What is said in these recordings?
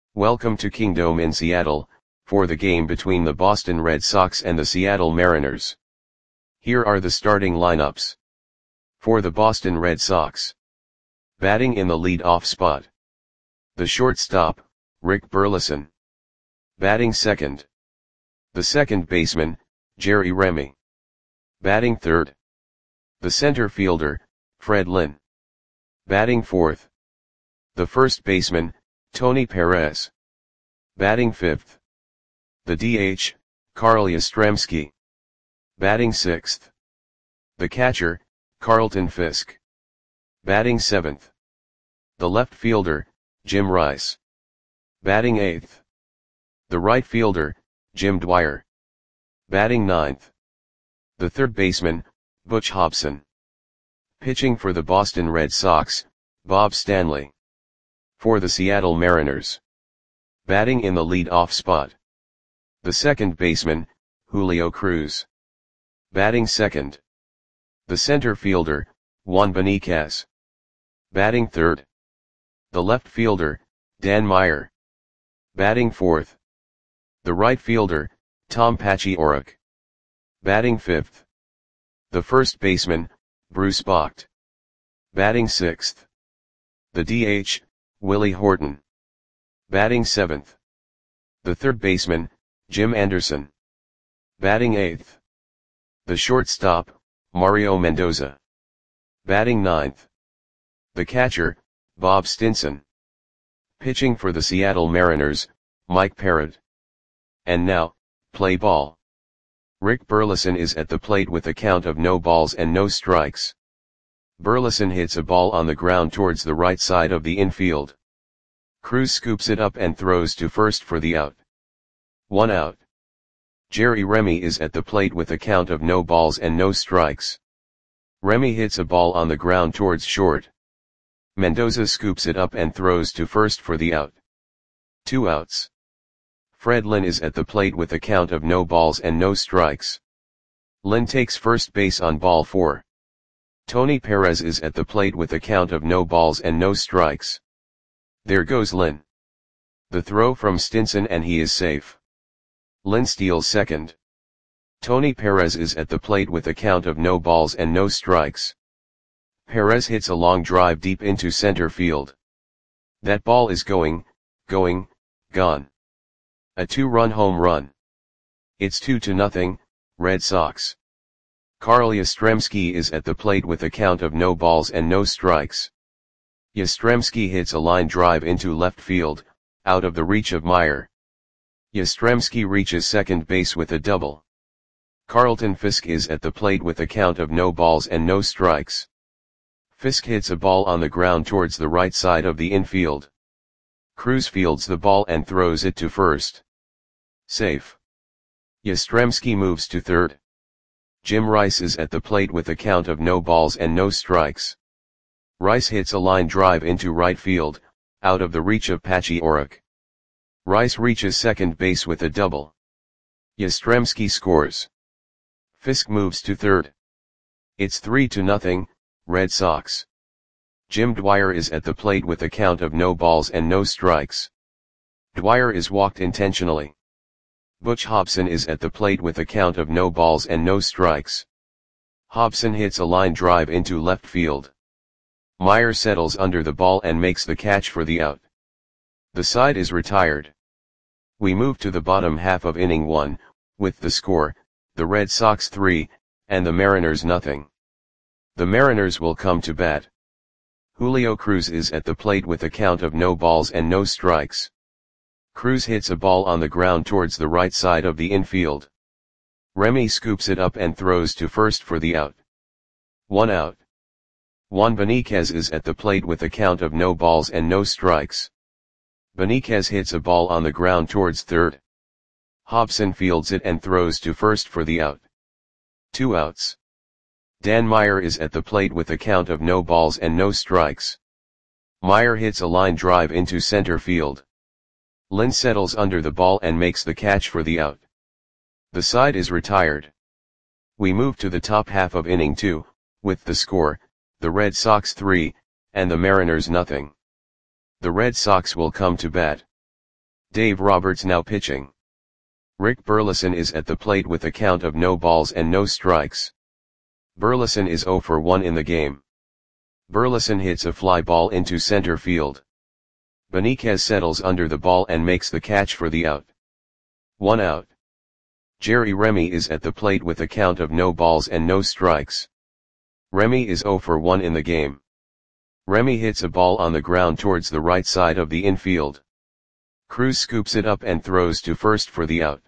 Welcome to Kingdome in Seattle, for the game between the Boston Red Sox and the Seattle Mariners. Here are the starting lineups. For the Boston Red Sox. Batting in the lead-off spot. The shortstop, Rick Burleson. Batting second. The second baseman, Jerry Remy. Batting third. The center fielder, Fred Lynn. Batting fourth. The first baseman, Tony Perez. Batting fifth. The DH, Carl Yastrzemski. Batting sixth. The catcher, Carlton Fisk. Batting seventh. The left fielder, Jim Rice. Batting eighth. The right fielder, Jim Dwyer. Batting ninth. The third baseman, Butch Hobson. Pitching for the Boston Red Sox, Bob Stanley. For the Seattle Mariners. Batting in the lead-off spot. The second baseman, Julio Cruz. Batting second. The center fielder, Juan Beniquez. Batting third. The left fielder, Dan Meyer. Batting fourth. The right fielder, Tom Paciorek. Batting fifth. The first baseman, Bruce Bocht. Batting sixth. The DH, Willie Horton. Batting seventh. The third baseman, Jim Anderson. Batting eighth. The shortstop, Mario Mendoza. Batting ninth. The catcher, Bob Stinson. Pitching for the Seattle Mariners, Mike Parrott. And now, play ball. Rick Burleson is at the plate with a count of no balls and no strikes. Burleson hits a ball on the ground towards the right side of the infield. Cruz scoops it up and throws to first for the out. 1 out. Jerry Remy is at the plate with a count of no balls and no strikes. Remy hits a ball on the ground towards short. Mendoza scoops it up and throws to first for the out. 2 outs. Fred Lynn is at the plate with a count of no balls and no strikes. Lynn takes first base on ball 4. Tony Perez is at the plate with a count of no balls and no strikes. There goes Lynn. The throw from Stinson and he is safe. Lynn steals second. Tony Perez is at the plate with a count of no balls and no strikes. Perez hits a long drive deep into center field. That ball is gone. A 2-run home run. It's 2-0, Red Sox. Carl Yastrzemski is at the plate with a count of no balls and no strikes. Yastrzemski hits a line drive into left field, out of the reach of Meyer. Yastrzemski reaches second base with a double. Carlton Fisk is at the plate with a count of no balls and no strikes. Fisk hits a ball on the ground towards the right side of the infield. Cruz fields the ball and throws it to first. Safe. Yastrzemski moves to third. Jim Rice is at the plate with a count of no balls and no strikes. Rice hits a line drive into right field, out of the reach of Paciorek. Rice reaches second base with a double. Yastrzemski scores. Fisk moves to third. It's 3-0, Red Sox. Jim Dwyer is at the plate with a count of no balls and no strikes. Dwyer is walked intentionally. Butch Hobson is at the plate with a count of no balls and no strikes. Hobson hits a line drive into left field. Meyer settles under the ball and makes the catch for the out. The side is retired. We move to the bottom half of inning 1, with the score, the Red Sox 3, and the Mariners nothing. The Mariners will come to bat. Julio Cruz is at the plate with a count of no balls and no strikes. Cruz hits a ball on the ground towards the right side of the infield. Remy scoops it up and throws to first for the out. 1 out. Juan Beniquez is at the plate with a count of no balls and no strikes. Beniquez hits a ball on the ground towards third. Hobson fields it and throws to first for the out. 2 outs. Dan Meyer is at the plate with a count of no balls and no strikes. Meyer hits a line drive into center field. Lynn settles under the ball and makes the catch for the out. The side is retired. We move to the top half of inning 2, with the score, the Red Sox 3, and the Mariners nothing. The Red Sox will come to bat. Dave Roberts now pitching. Rick Burleson is at the plate with a count of no balls and no strikes. Burleson is 0 for 1 in the game. Burleson hits a fly ball into center field. Benitez settles under the ball and makes the catch for the out. 1 out. Jerry Remy is at the plate with a count of no balls and no strikes. Remy is 0 for 1 in the game. Remy hits a ball on the ground towards the right side of the infield. Cruz scoops it up and throws to first for the out.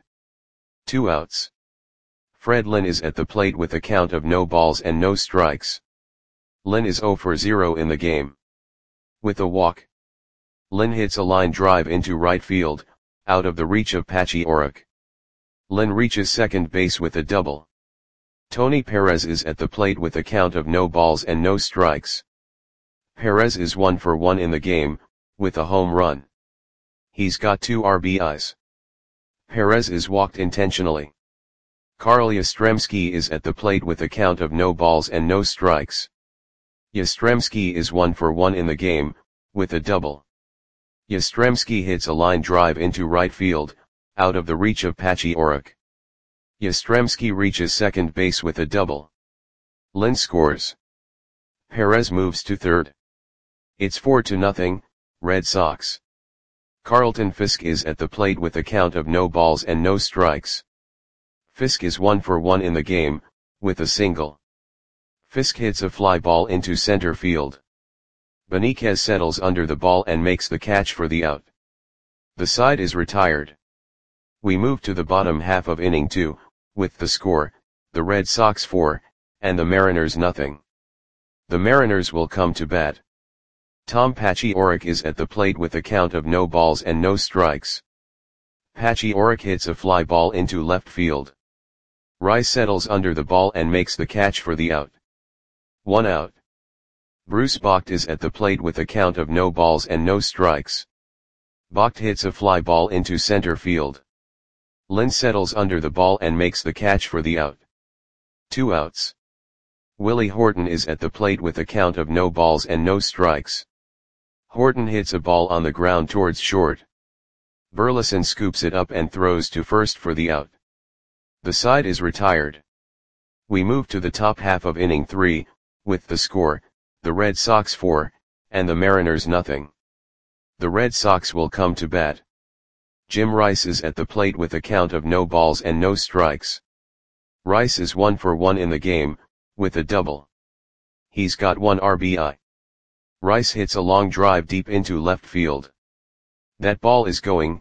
2 outs. Fred Lynn is at the plate with a count of no balls and no strikes. Lynn is 0 for 0 in the game. With a walk, Lynn hits a line drive into right field, out of the reach of Pachi Oric. Lynn reaches second base with a double. Tony Perez is at the plate with a count of no balls and no strikes. Perez is 1 for 1 in the game, with a home run. He's got 2 RBIs. Perez is walked intentionally. Carl Yastrzemski is at the plate with a count of no balls and no strikes. Yastrzemski is 1 for 1 in the game, with a double. Yastrzemski hits a line drive into right field, out of the reach of Pachi Oric. Yastrzemski reaches second base with a double. Lynn scores. Perez moves to third. It's 4-0, Red Sox. Carlton Fisk is at the plate with a count of no balls and no strikes. Fisk is 1 for 1 in the game, with a single. Fisk hits a fly ball into center field. Benitez settles under the ball and makes the catch for the out. The side is retired. We move to the bottom half of inning 2, with the score, the Red Sox 4, and the Mariners nothing. The Mariners will come to bat. Tom Pachi Oric is at the plate with a count of no balls and no strikes. Pachi Oric hits a fly ball into left field. Rice settles under the ball and makes the catch for the out. 1 out. Bruce Bocht is at the plate with a count of no balls and no strikes. Bocht hits a fly ball into center field. Lynn settles under the ball and makes the catch for the out. 2 outs. Willie Horton is at the plate with a count of no balls and no strikes. Horton hits a ball on the ground towards short. Burleson scoops it up and throws to first for the out. The side is retired. We move to the top half of inning 3, with the score, the Red Sox 4, and the Mariners nothing. The Red Sox will come to bat. Jim Rice is at the plate with a count of no balls and no strikes. Rice is 1 for 1 in the game, with a double. He's got 1 RBI. Rice hits a long drive deep into left field. That ball is going,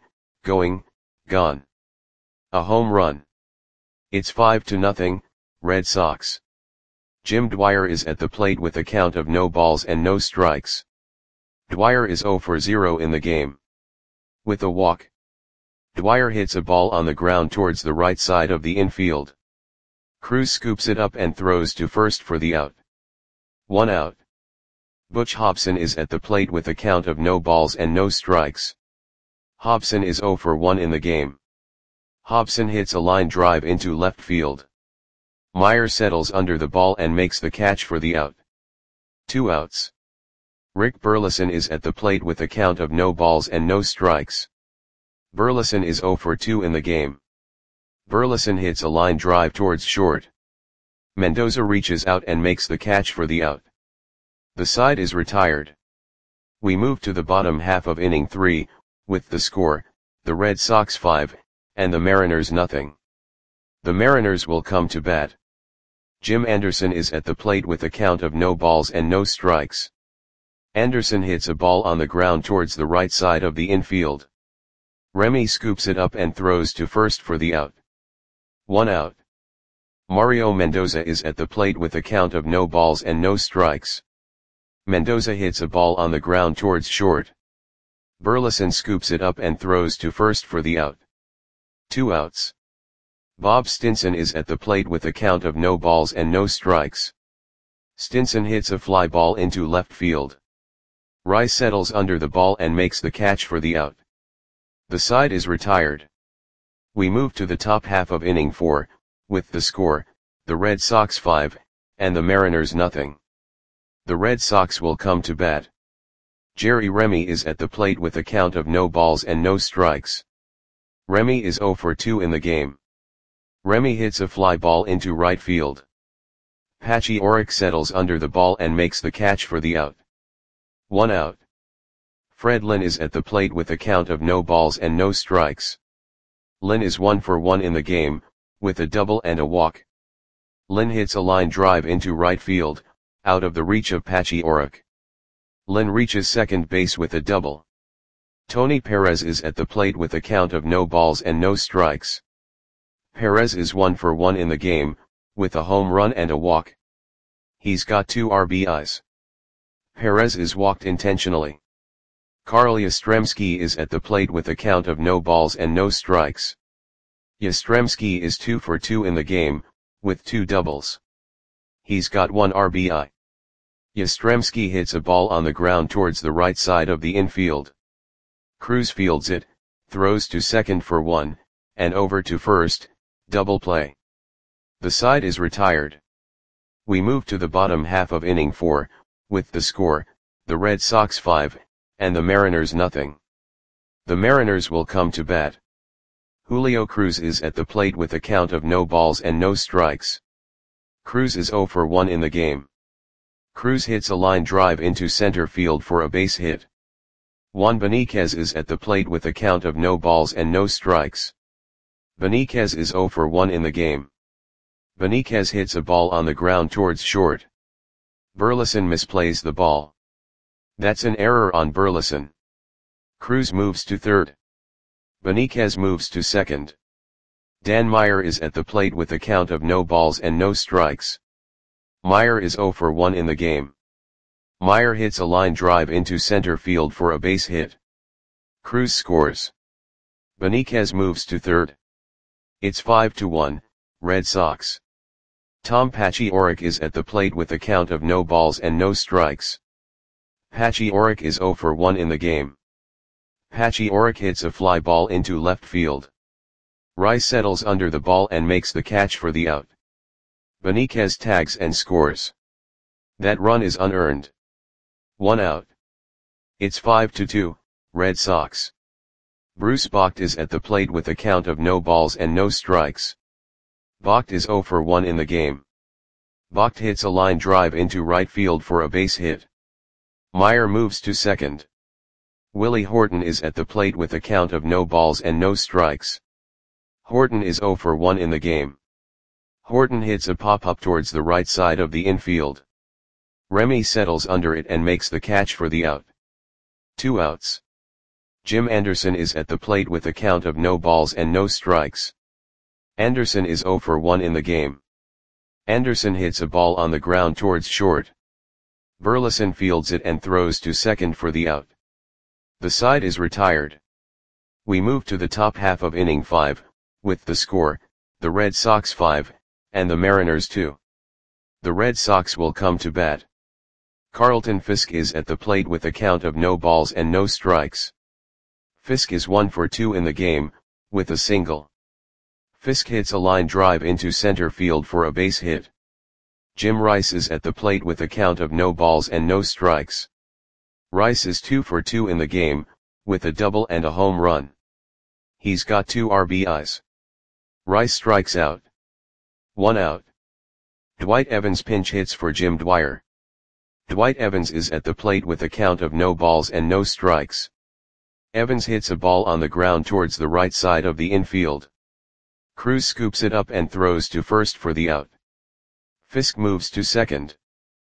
gone. A home run. It's 5-0, Red Sox. Jim Dwyer is at the plate with a count of no balls and no strikes. Dwyer is 0 for 0 in the game. With a walk, Dwyer hits a ball on the ground towards the right side of the infield. Cruz scoops it up and throws to first for the out. 1 out. Butch Hobson is at the plate with a count of no balls and no strikes. Hobson is 0 for 1 in the game. Hobson hits a line drive into left field. Meyer settles under the ball and makes the catch for the out. 2 outs. Rick Burleson is at the plate with a count of no balls and no strikes. Burleson is 0 for 2 in the game. Burleson hits a line drive towards short. Mendoza reaches out and makes the catch for the out. The side is retired. We move to the bottom half of inning 3, with the score, the Red Sox 5, and the Mariners nothing. The Mariners will come to bat. Jim Anderson is at the plate with a count of no balls and no strikes. Anderson hits a ball on the ground towards the right side of the infield. Remy scoops it up and throws to first for the out. 1 out. Mario Mendoza is at the plate with a count of no balls and no strikes. Mendoza hits a ball on the ground towards short. Burleson scoops it up and throws to first for the out. 2 outs. Bob Stinson is at the plate with a count of no balls and no strikes. Stinson hits a fly ball into left field. Rice settles under the ball and makes the catch for the out. The side is retired. We move to the top half of inning 4, with the score, the Red Sox 5, and the Mariners nothing. The Red Sox will come to bat. Jerry Remy is at the plate with a count of no balls and no strikes. Remy is 0 for 2 in the game. Remy hits a fly ball into right field. Patchy Oric settles under the ball and makes the catch for the out. 1 out. Fred Lynn is at the plate with a count of no balls and no strikes. Lynn is 1 for 1 in the game, with a double and a walk. Lynn hits a line drive into right field, out of the reach of Patchy Oric. Lynn reaches second base with a double. Tony Perez is at the plate with a count of no balls and no strikes. Perez is 1 for 1 in the game, with a home run and a walk. He's got 2 RBIs. Perez is walked intentionally. Carl Yastrzemski is at the plate with a count of no balls and no strikes. Yastrzemski is 2 for 2 in the game, with 2 doubles. He's got 1 RBI. Yastrzemski hits a ball on the ground towards the right side of the infield. Cruz fields it, throws to second for 1, and over to first, double play. The side is retired. We move to the bottom half of inning 4, with the score, the Red Sox 5, and the Mariners nothing. The Mariners will come to bat. Julio Cruz is at the plate with a count of no balls and no strikes. Cruz is 0 for 1 in the game. Cruz hits a line drive into center field for a base hit. Juan Beniquez is at the plate with a count of no balls and no strikes. Beniquez is 0 for 1 in the game. Beniquez hits a ball on the ground towards short. Burleson misplays the ball. That's an error on Burleson. Cruz moves to third. Beniquez moves to second. Dan Meyer is at the plate with a count of no balls and no strikes. Meyer is 0 for 1 in the game. Meyer hits a line drive into center field for a base hit. Cruz scores. Beniquez moves to third. It's 5-1, Red Sox. Tom Patchy Oric is at the plate with a count of no balls and no strikes. Patchy Oric is 0 for 1 in the game. Patchy Oric hits a fly ball into left field. Rice settles under the ball and makes the catch for the out. Beniquez tags and scores. That run is unearned. 1 out. It's 5-2, Red Sox. Bruce Bocht is at the plate with a count of no balls and no strikes. Bocht is 0 for 1 in the game. Bocht hits a line drive into right field for a base hit. Meyer moves to second. Willie Horton is at the plate with a count of no balls and no strikes. Horton is 0 for 1 in the game. Horton hits a pop-up towards the right side of the infield. Remy settles under it and makes the catch for the out. 2 outs. Jim Anderson is at the plate with a count of no balls and no strikes. Anderson is 0 for 1 in the game. Anderson hits a ball on the ground towards short. Burleson fields it and throws to second for the out. The side is retired. We move to the top half of inning 5, with the score, the Red Sox 5, and the Mariners 2. The Red Sox will come to bat. Carlton Fisk is at the plate with a count of no balls and no strikes. Fisk is 1 for 2 in the game, with a single. Fisk hits a line drive into center field for a base hit. Jim Rice is at the plate with a count of no balls and no strikes. Rice is 2 for 2 in the game, with a double and a home run. He's got 2 RBIs. Rice strikes out. 1 out. Dwight Evans pinch hits for Jim Dwyer. Dwight Evans is at the plate with a count of no balls and no strikes. Evans hits a ball on the ground towards the right side of the infield. Cruz scoops it up and throws to first for the out. Fisk moves to second.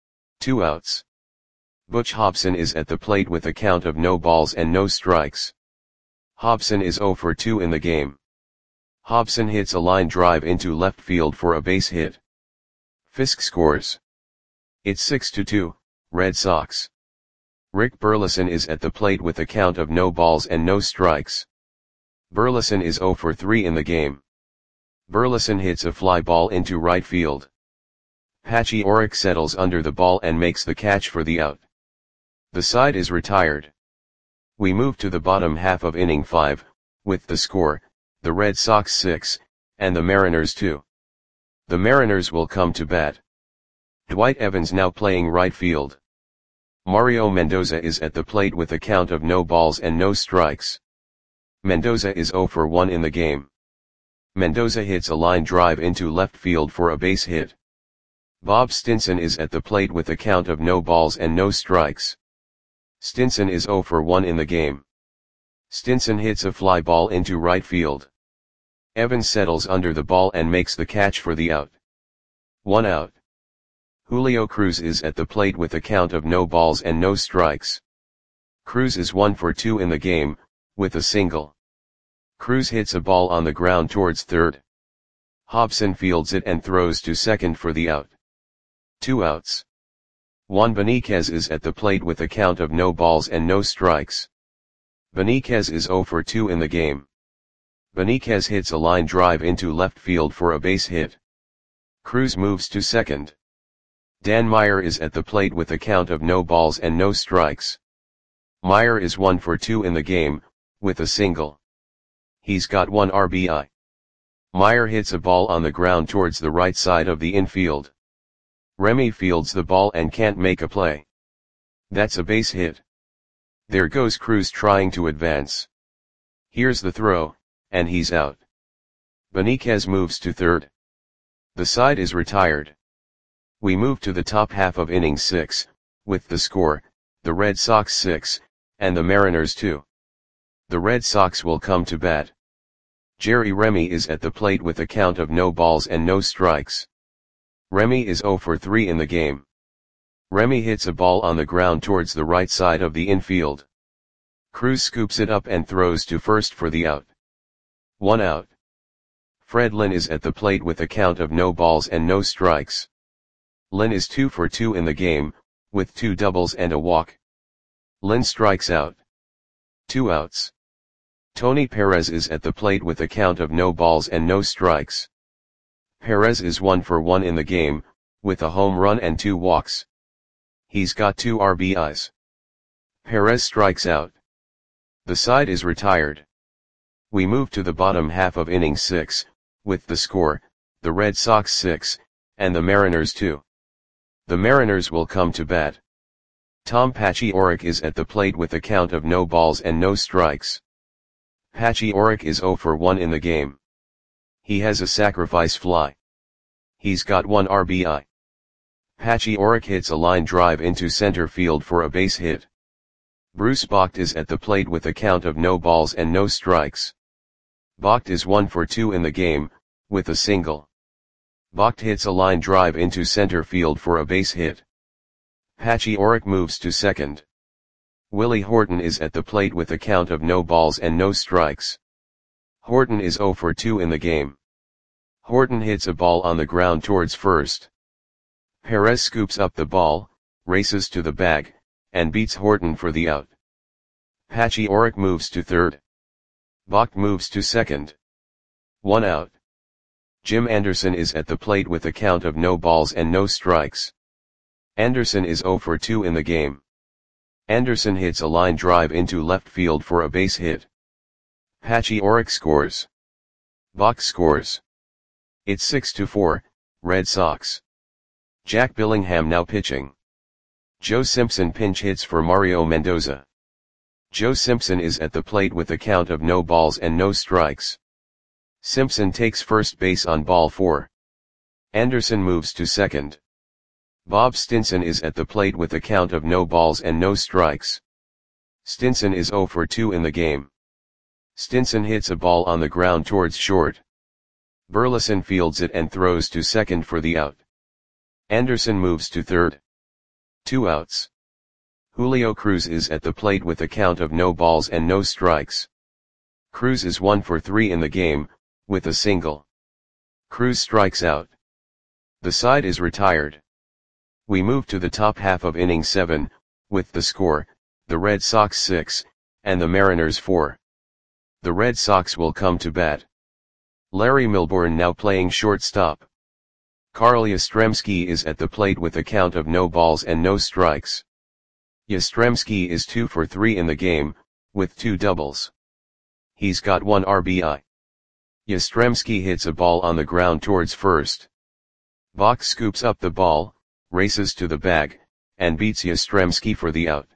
2 outs. Butch Hobson is at the plate with a count of no balls and no strikes. Hobson is 0 for 2 in the game. Hobson hits a line drive into left field for a base hit. Fisk scores. It's 6-2, Red Sox. Rick Burleson is at the plate with a count of no balls and no strikes. Burleson is 0 for 3 in the game. Burleson hits a fly ball into right field. Patchy Oric settles under the ball and makes the catch for the out. The side is retired. We move to the bottom half of inning 5, with the score, the Red Sox 6, and the Mariners 2. The Mariners will come to bat. Dwight Evans now playing right field. Mario Mendoza is at the plate with a count of no balls and no strikes. Mendoza is 0 for 1 in the game. Mendoza hits a line drive into left field for a base hit. Bob Stinson is at the plate with a count of no balls and no strikes. Stinson is 0 for 1 in the game. Stinson hits a fly ball into right field. Evans settles under the ball and makes the catch for the out. 1 out. Julio Cruz is at the plate with a count of no balls and no strikes. Cruz is 1 for 2 in the game, with a single. Cruz hits a ball on the ground towards third. Hobson fields it and throws to second for the out. 2 outs. Juan Beniquez is at the plate with a count of no balls and no strikes. Beniquez is 0 for 2 in the game. Beniquez hits a line drive into left field for a base hit. Cruz moves to second. Dan Meyer is at the plate with a count of no balls and no strikes. Meyer is 1 for 2 in the game, with a single. He's got 1 RBI. Meyer hits a ball on the ground towards the right side of the infield. Remy fields the ball and can't make a play. That's a base hit. There goes Cruz trying to advance. Here's the throw, and he's out. Beniquez moves to third. The side is retired. We move to the top half of inning 6, with the score, the Red Sox 6, and the Mariners 2. The Red Sox will come to bat. Jerry Remy is at the plate with a count of no balls and no strikes. Remy is 0 for 3 in the game. Remy hits a ball on the ground towards the right side of the infield. Cruz scoops it up and throws to first for the out. 1 out. Fred Lynn is at the plate with a count of no balls and no strikes. Lynn is 2 for 2 in the game, with 2 doubles and a walk. Lynn strikes out. 2 outs. Tony Perez is at the plate with a count of no balls and no strikes. Perez is 1 for 1 in the game, with a home run and 2 walks. He's got 2 RBIs. Perez strikes out. The side is retired. We move to the bottom half of inning 6, with the score, the Red Sox 6, and the Mariners 2. The Mariners will come to bat. Tom Paciorek is at the plate with a count of no balls and no strikes. Paciorek is 0 for 1 in the game. He has a sacrifice fly. He's got 1 RBI. Paciorek hits a line drive into center field for a base hit. Bruce Bocht is at the plate with a count of no balls and no strikes. Bocht is 1 for 2 in the game, with a single. Bocht hits a line drive into center field for a base hit. Paciorek moves to second. Willie Horton is at the plate with a count of no balls and no strikes. Horton is 0 for 2 in the game. Horton hits a ball on the ground towards first. Perez scoops up the ball, races to the bag, and beats Horton for the out. Paciorek moves to third. Bocht moves to second. 1 out. Jim Anderson is at the plate with a count of no balls and no strikes. Anderson is 0 for 2 in the game. Anderson hits a line drive into left field for a base hit. Paciorek scores. Bocht scores. It's 6-4, Red Sox. Jack Billingham now pitching. Joe Simpson pinch hits for Mario Mendoza. Joe Simpson is at the plate with a count of no balls and no strikes. Simpson takes first base on ball 4. Anderson moves to second. Bob Stinson is at the plate with a count of no balls and no strikes. Stinson is 0 for 2 in the game. Stinson hits a ball on the ground towards short. Burleson fields it and throws to second for the out. Anderson moves to third. 2 outs. Julio Cruz is at the plate with a count of no balls and no strikes. Cruz is 1 for 3 in the game, with a single. Cruz strikes out. The side is retired. We move to the top half of inning 7, with the score, the Red Sox 6, and the Mariners 4. The Red Sox will come to bat. Larry Milbourne now playing shortstop. Carl Yastrzemski is at the plate with a count of no balls and no strikes. Yastrzemski is 2 for 3 in the game, with 2 doubles. He's got 1 RBI. Yastrzemski hits a ball on the ground towards first. Bocht scoops up the ball, races to the bag, and beats Yastrzemski for the out.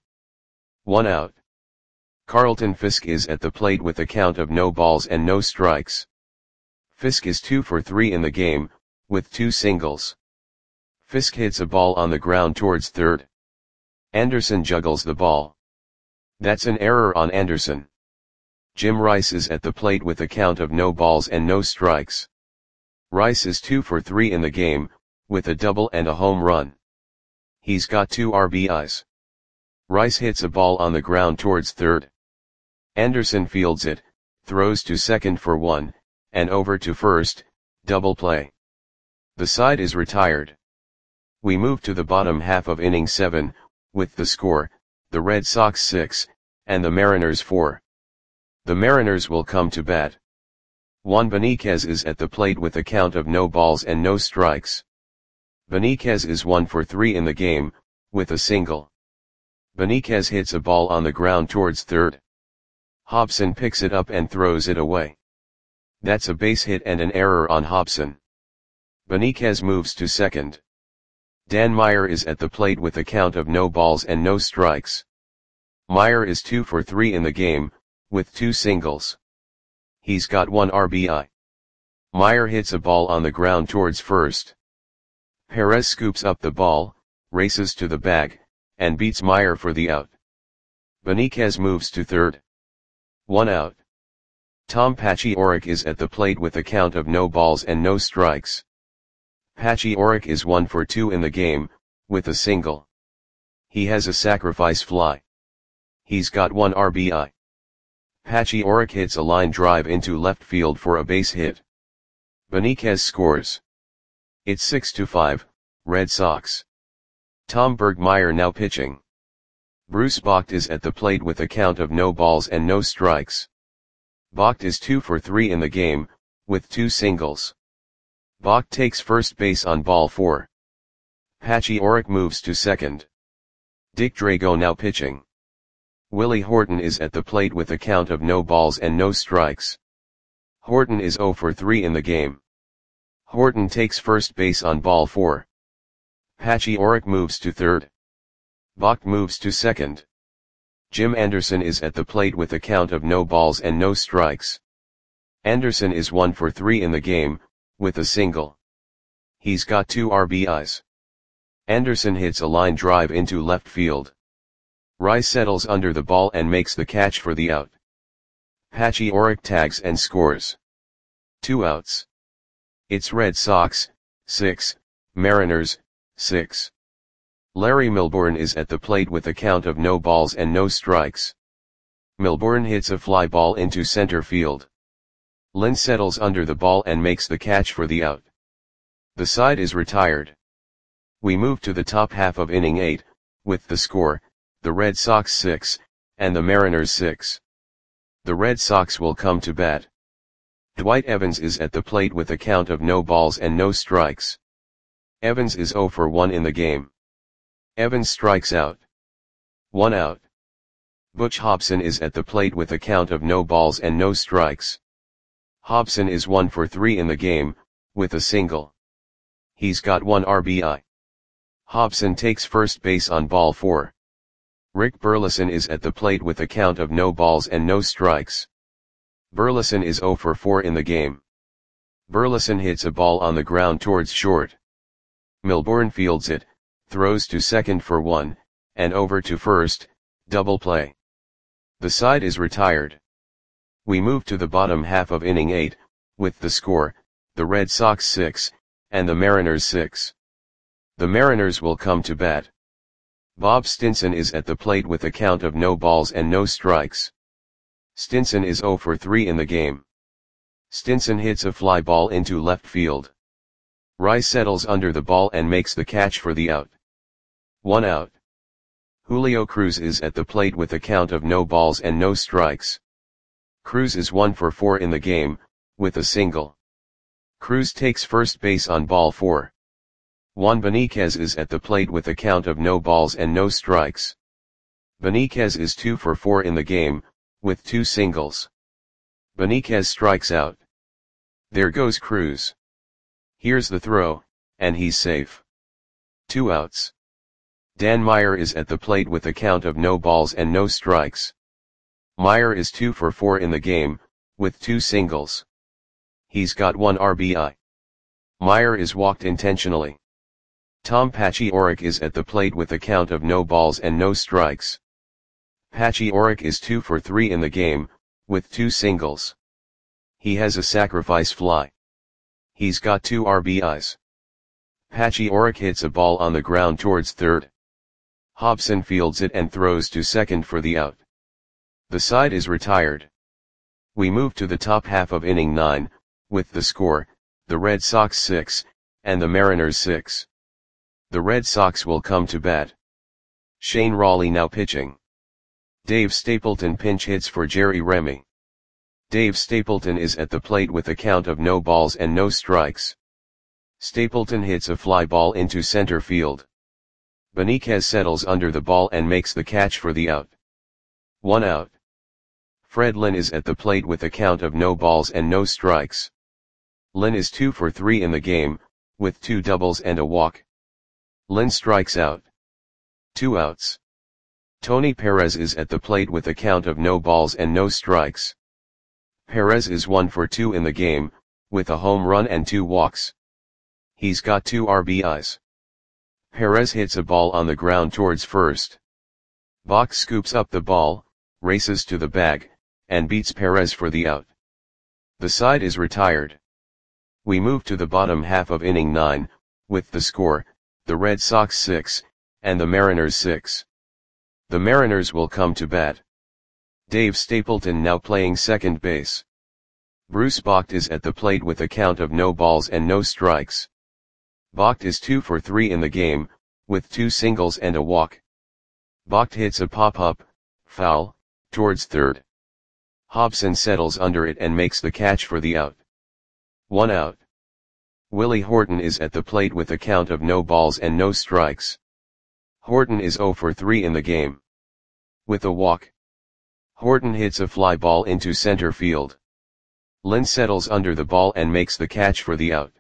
1 out. Carlton Fisk is at the plate with a count of no balls and no strikes. Fisk is 2 for 3 in the game, with 2 singles. Fisk hits a ball on the ground towards third. Anderson juggles the ball. That's an error on Anderson. Jim Rice is at the plate with a count of no balls and no strikes. Rice is 2 for 3 in the game, with a double and a home run. He's got 2 RBIs. Rice hits a ball on the ground towards third. Anderson fields it, throws to second for 1, and over to first, double play. The side is retired. We move to the bottom half of inning 7, with the score, the Red Sox 6, and the Mariners 4. The Mariners will come to bat. Juan Beniquez is at the plate with a count of no balls and no strikes. Beniquez is 1 for 3 in the game, with a single. Beniquez hits a ball on the ground towards third. Hobson picks it up and throws it away. That's a base hit and an error on Hobson. Beniquez moves to second. Dan Meyer is at the plate with a count of no balls and no strikes. Meyer is 2 for 3 in the game, with 2 singles. He's got 1 RBI. Meyer hits a ball on the ground towards first. Perez scoops up the ball, races to the bag, and beats Meyer for the out. Beniquez moves to third. 1 out. Tom Paciorek is at the plate with a count of no balls and no strikes. Paciorek is 1 for 2 in the game, with a single. He has a sacrifice fly. He's got 1 RBI. Paciorek hits a line drive into left field for a base hit. Beniquez scores. It's 6-5, Red Sox. Tom Bergmeyer now pitching. Bruce Bocht is at the plate with a count of no balls and no strikes. Bocht is 2 for 3 in the game, with 2 singles. Bocht takes first base on ball 4. Paciorek moves to second. Dick Drago now pitching. Willie Horton is at the plate with a count of no balls and no strikes. Horton is 0 for 3 in the game. Horton takes first base on ball 4. Paciorek moves to third. Bocht moves to second. Jim Anderson is at the plate with a count of no balls and no strikes. Anderson is 1 for 3 in the game, with a single. He's got 2 RBIs. Anderson hits a line drive into left field. Rice settles under the ball and makes the catch for the out. Paciorek tags and scores. 2 outs. It's Red Sox, 6, Mariners, 6. Larry Milbourne is at the plate with a count of no balls and no strikes. Milbourne hits a fly ball into center field. Lynn settles under the ball and makes the catch for the out. The side is retired. We move to the top half of inning 8, with the score, the Red Sox 6, and the Mariners 6. The Red Sox will come to bat. Dwight Evans is at the plate with a count of no balls and no strikes. Evans is 0 for 1 in the game. Evans strikes out. 1 out. Butch Hobson is at the plate with a count of no balls and no strikes. Hobson is 1 for 3 in the game, with a single. He's got 1 RBI. Hobson takes first base on ball 4. Rick Burleson is at the plate with a count of no balls and no strikes. Burleson is 0 for 4 in the game. Burleson hits a ball on the ground towards short. Milbourne fields it, throws to second for 1, and over to first, double play. The side is retired. We move to the bottom half of inning 8, with the score, the Red Sox 6, and the Mariners 6. The Mariners will come to bat. Bob Stinson is at the plate with a count of no balls and no strikes. Stinson is 0 for 3 in the game. Stinson hits a fly ball into left field. Rice settles under the ball and makes the catch for the out. 1 out. Julio Cruz is at the plate with a count of no balls and no strikes. Cruz is 1 for 4 in the game, with a single. Cruz takes first base on ball 4. Juan Beniquez is at the plate with a count of no balls and no strikes. Beniquez is 2 for 4 in the game, with 2 singles. Beniquez strikes out. There goes Cruz. Here's the throw, and he's safe. 2 outs. Dan Meyer is at the plate with a count of no balls and no strikes. Meyer is 2 for 4 in the game, with 2 singles. He's got 1 RBI. Meyer is walked intentionally. Tom Pachiorek is at the plate with a count of no balls and no strikes. Pachiorek is 2 for 3 in the game, with 2 singles. He has a sacrifice fly. He's got 2 RBIs. Pachiorek hits a ball on the ground towards third. Hobson fields it and throws to second for the out. The side is retired. We move to the top half of inning 9, with the score, the Red Sox 6, and the Mariners 6. The Red Sox will come to bat. Shane Rawley now pitching. Dave Stapleton pinch hits for Jerry Remy. Dave Stapleton is at the plate with a count of no balls and no strikes. Stapleton hits a fly ball into center field. Benitez settles under the ball and makes the catch for the out. 1 out. Fred Lynn is at the plate with a count of no balls and no strikes. Lynn is 2 for 3 in the game, with 2 doubles and a walk. Lynn strikes out. 2 outs. Tony Perez is at the plate with a count of no balls and no strikes. Perez is 1 for 2 in the game, with a home run and 2 walks. He's got 2 RBIs. Perez hits a ball on the ground towards first. Bach scoops up the ball, races to the bag, and beats Perez for the out. The side is retired. We move to the bottom half of inning 9, with the score, the Red Sox 6, and the Mariners 6. The Mariners will come to bat. Dave Stapleton now playing second base. Bruce Bach is at the plate with a count of no balls and no strikes. Bach is 2 for 3 in the game, with 2 singles and a walk. Bach hits a pop-up, foul, towards third. Hobson settles under it and makes the catch for the out. 1 out. Willie Horton is at the plate with a count of no balls and no strikes. Horton is 0 for 3 in the game. With a walk. Horton hits a fly ball into center field. Lynn settles under the ball and makes the catch for the out.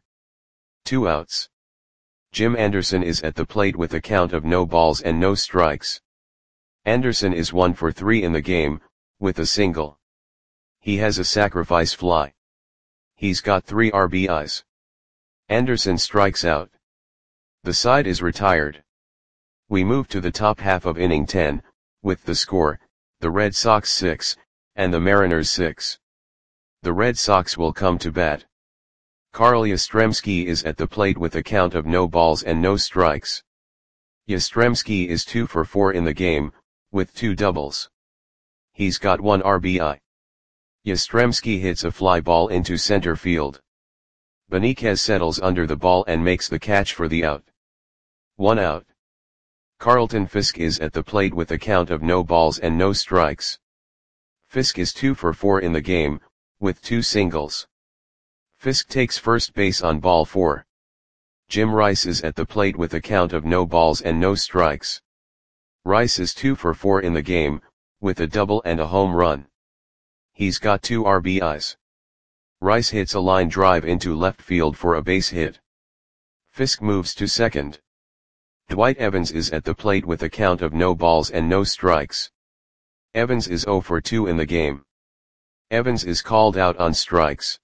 2 outs. Jim Anderson is at the plate with a count of no balls and no strikes. Anderson is 1 for 3 in the game, with a single. He has a sacrifice fly. He's got 3 RBIs. Anderson strikes out. The side is retired. We move to the top half of inning 10, with the score, the Red Sox 6, and the Mariners 6. The Red Sox will come to bat. Carl Yastrzemski is at the plate with a count of no balls and no strikes. Yastrzemski is 2 for 4 in the game, with 2 doubles. He's got 1 RBI. Yastrzemski hits a fly ball into center field. Benitez settles under the ball and makes the catch for the out. 1 out. Carlton Fisk is at the plate with a count of no balls and no strikes. Fisk is 2 for 4 in the game, with 2 singles. Fisk takes first base on ball 4. Jim Rice is at the plate with a count of no balls and no strikes. Rice is 2 for 4 in the game, with a double and a home run. He's got 2 RBIs. Rice hits a line drive into left field for a base hit. Fisk moves to second. Dwight Evans is at the plate with a count of no balls and no strikes. Evans is 0 for 2 in the game. Evans is called out on strikes.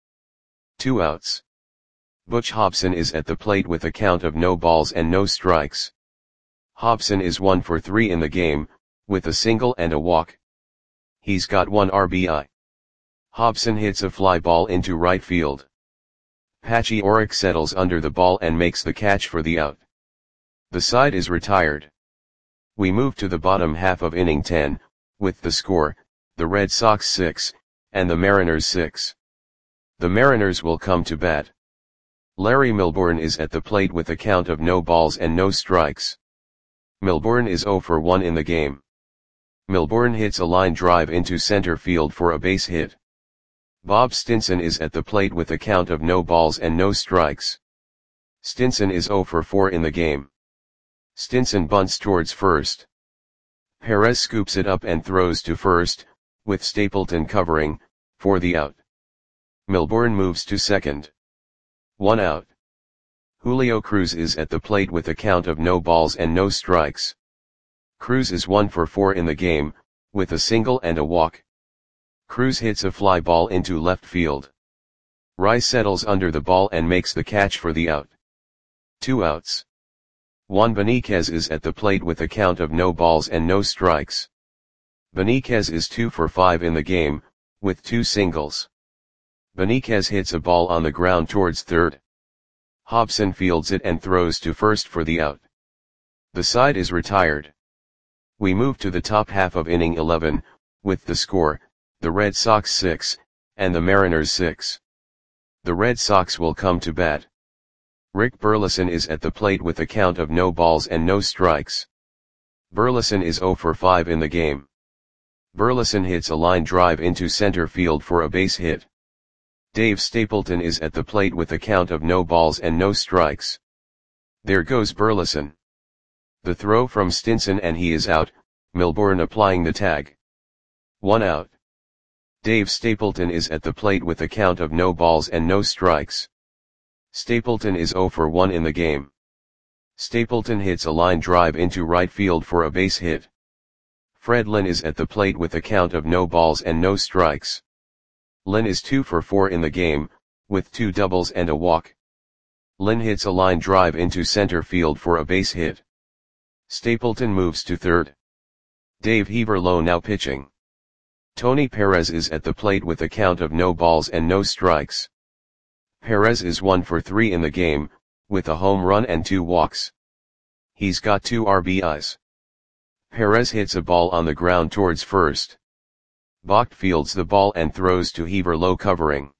2 outs. Butch Hobson is at the plate with a count of no balls and no strikes. Hobson is 1 for 3 in the game, with a single and a walk. He's got 1 RBI. Hobson hits a fly ball into right field. Pachiorek settles under the ball and makes the catch for the out. The side is retired. We move to the bottom half of inning 10, with the score, the Red Sox 6, and the Mariners 6. The Mariners will come to bat. Larry Milbourne is at the plate with a count of no balls and no strikes. Milbourne is 0 for 1 in the game. Milbourne hits a line drive into center field for a base hit. Bob Stinson is at the plate with a count of no balls and no strikes. Stinson is 0 for 4 in the game. Stinson bunts towards first. Perez scoops it up and throws to first, with Stapleton covering, for the out. Milbourne moves to second. 1 out. Julio Cruz is at the plate with a count of no balls and no strikes. Cruz is 1 for 4 in the game, with a single and a walk. Cruz hits a fly ball into left field. Rice settles under the ball and makes the catch for the out. 2 outs. Juan Beniquez is at the plate with a count of no balls and no strikes. Beniquez is 2 for 5 in the game, with 2 singles. Beniquez hits a ball on the ground towards third. Hobson fields it and throws to first for the out. The side is retired. We move to the top half of inning 11, with the score, the Red Sox 6, and the Mariners 6. The Red Sox will come to bat. Rick Burleson is at the plate with a count of no balls and no strikes. Burleson is 0 for 5 in the game. Burleson hits a line drive into center field for a base hit. Dave Stapleton is at the plate with a count of no balls and no strikes. There goes Burleson. The throw from Stinson and he is out, Milbourne applying the tag. 1 out. Dave Stapleton is at the plate with a count of no balls and no strikes. Stapleton is 0 for 1 in the game. Stapleton hits a line drive into right field for a base hit. Fred Lynn is at the plate with a count of no balls and no strikes. Lynn is 2 for 4 in the game, with 2 doubles and a walk. Lynn hits a line drive into center field for a base hit. Stapleton moves to third. Dave Heaverlow now pitching. Tony Perez is at the plate with a count of no balls and no strikes. Perez is 1 for 3 in the game, with a home run and 2 walks. He's got 2 RBIs. Perez hits a ball on the ground towards first. Vogt fields the ball and throws to Heaverlow covering.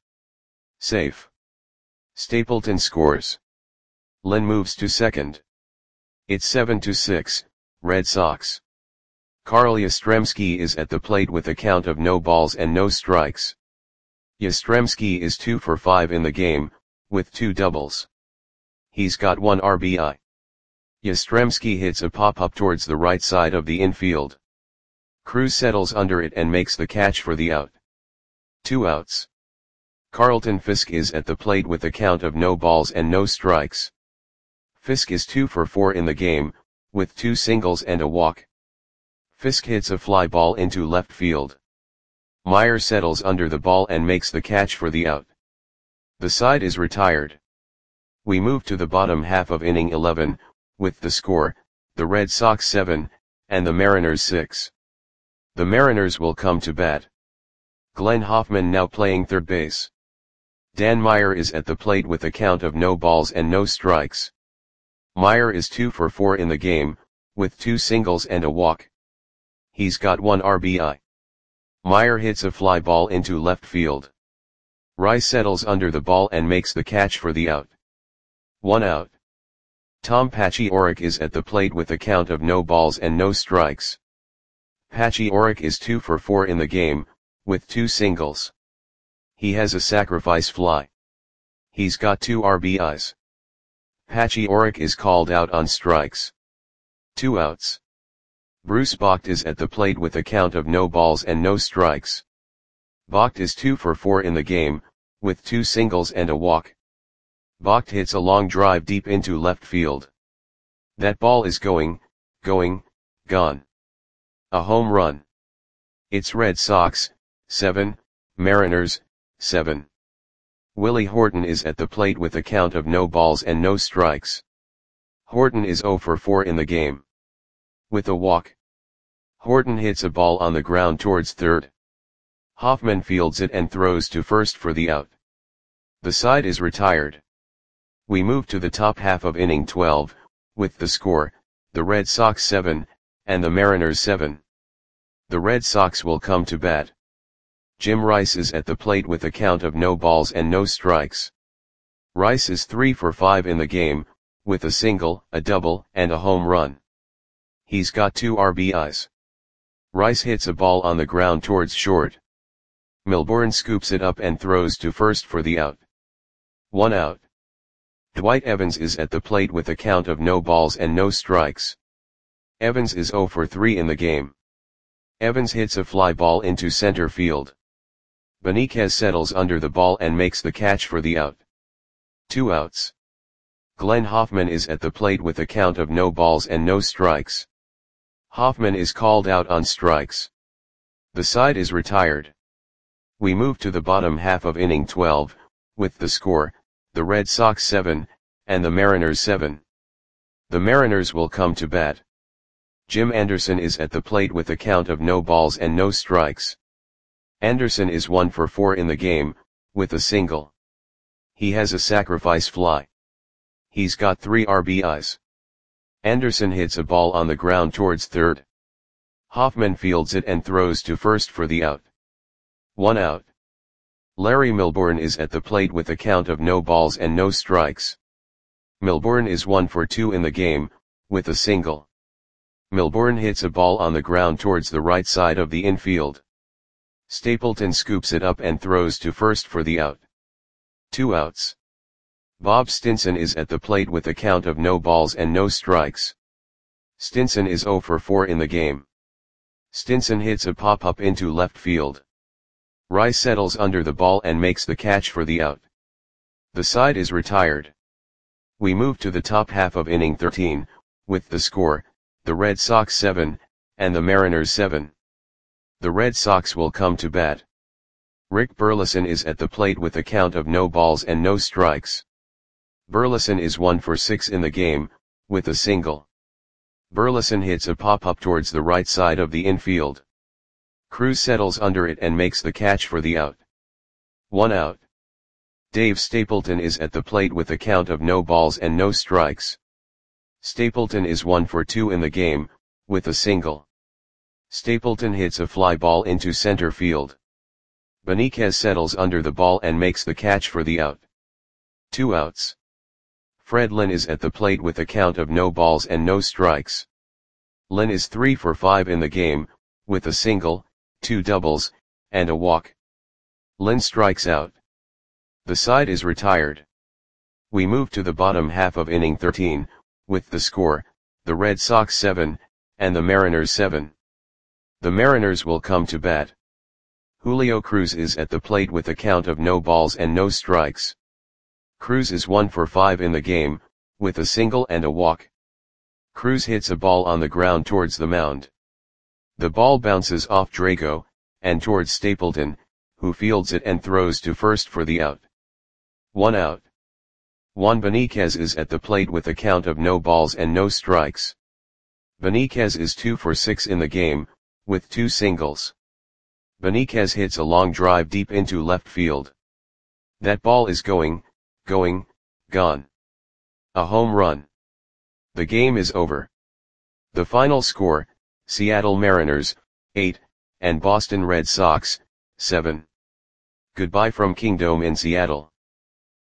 Safe. Stapleton scores. Lynn moves to second. It's 7-6, Red Sox. Carl Yastrzemski is at the plate with a count of no balls and no strikes. Yastrzemski is 2 for 5 in the game, with 2 doubles. He's got 1 RBI. Yastrzemski hits a pop-up towards the right side of the infield. Cruz settles under it and makes the catch for the out. 2 outs. Carlton Fisk is at the plate with a count of no balls and no strikes. Fisk is 2 for 4 in the game, with 2 singles and a walk. Fisk hits a fly ball into left field. Meyer settles under the ball and makes the catch for the out. The side is retired. We move to the bottom half of inning 11, with the score, the Red Sox 7, and the Mariners 6. The Mariners will come to bat. Glenn Hoffman now playing third base. Dan Meyer is at the plate with a count of no balls and no strikes. Meyer is 2 for 4 in the game, with 2 singles and a walk. He's got 1 RBI. Meyer hits a fly ball into left field. Rice settles under the ball and makes the catch for the out. 1 out. Tom Paciorek is at the plate with a count of no balls and no strikes. Paciorek is 2 for 4 in the game, with 2 singles. He has a sacrifice fly. He's got 2 RBIs. Paciorek is called out on strikes. 2 outs. Bruce Vogt is at the plate with a count of no balls and no strikes. Vogt is 2 for 4 in the game, with 2 singles and a walk. Vogt hits a long drive deep into left field. That ball is gone. A home run. It's Red Sox, 7, Mariners, 7. Willie Horton is at the plate with a count of no balls and no strikes. Horton is 0 for 4 in the game. With a walk. Horton hits a ball on the ground towards third. Hoffman fields it and throws to first for the out. The side is retired. We move to the top half of inning 12, with the score, the Red Sox 7, and the Mariners 7. The Red Sox will come to bat. Jim Rice is at the plate with a count of no balls and no strikes. Rice is 3 for 5 in the game, with a single, a double, and a home run. He's got 2 RBIs. Rice hits a ball on the ground towards short. Milbourne scoops it up and throws to first for the out. 1 out. Dwight Evans is at the plate with a count of no balls and no strikes. Evans is 0 for 3 in the game. Evans hits a fly ball into center field. Beniquez settles under the ball and makes the catch for the out. 2 outs. Glenn Hoffman is at the plate with a count of no balls and no strikes. Hoffman is called out on strikes. The side is retired. We move to the bottom half of inning 12, with the score, the Red Sox 7, and the Mariners 7. The Mariners will come to bat. Jim Anderson is at the plate with a count of no balls and no strikes. Anderson is 1 for 4 in the game, with a single. He has a sacrifice fly. He's got 3 RBIs. Anderson hits a ball on the ground towards third. Hoffman fields it and throws to first for the out. 1 out. Larry Milbourne is at the plate with a count of no balls and no strikes. Milbourne is 1 for 2 in the game, with a single. Milbourne hits a ball on the ground towards the right side of the infield. Stapleton scoops it up and throws to first for the out. 2 outs. Bob Stinson is at the plate with a count of no balls and no strikes. Stinson is 0 for 4 in the game. Stinson hits a pop-up into left field. Rice settles under the ball and makes the catch for the out. The side is retired. We move to the top half of inning 13, with the score, the Red Sox 7, and the Mariners 7. The Red Sox will come to bat. Rick Burleson is at the plate with a count of no balls and no strikes. Burleson is 1 for 6 in the game, with a single. Burleson hits a pop-up towards the right side of the infield. Cruz settles under it and makes the catch for the out. 1 out. Dave Stapleton is at the plate with a count of no balls and no strikes. Stapleton is 1 for 2 in the game, with a single. Stapleton hits a fly ball into center field. Benitez settles under the ball and makes the catch for the out. 2 outs. Fred Lynn is at the plate with a count of no balls and no strikes. Lynn is 3 for 5 in the game, with a single, 2 doubles, and a walk. Lynn strikes out. The side is retired. We move to the bottom half of inning 13, with the score, the Red Sox 7, and the Mariners 7. The Mariners will come to bat. Julio Cruz is at the plate with a count of no balls and no strikes. Cruz is 1 for 5 in the game, with a single and a walk. Cruz hits a ball on the ground towards the mound. The ball bounces off Drago, and towards Stapleton, who fields it and throws to first for the out. 1 out. Juan Benitez is at the plate with a count of no balls and no strikes. Benitez is 2 for 6 in the game, with 2 singles. Benitez hits a long drive deep into left field. That ball is gone. A home run. The game is over. The final score, Seattle Mariners, 8, and Boston Red Sox, 7. Goodbye from Kingdome in Seattle.